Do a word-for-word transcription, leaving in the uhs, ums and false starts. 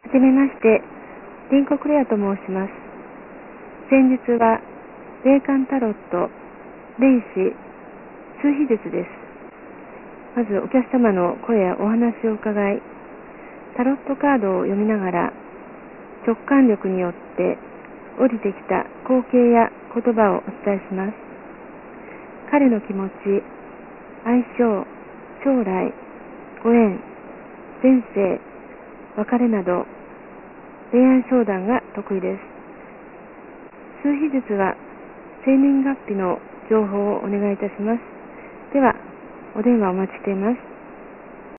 はじめまして、リンコクレアと申します。先日は、霊感タロット、霊視、数秘術です。まずお客様の声やお話を伺い、タロットカードを読みながら、直感力によって降りてきた光景や言葉をお伝えします。彼の気持ち、相性、将来、ご縁、前世、別れなど、恋愛相談が得意です。数秘術は生年月日の情報をお願いいたします。では、お電話お待ちしています。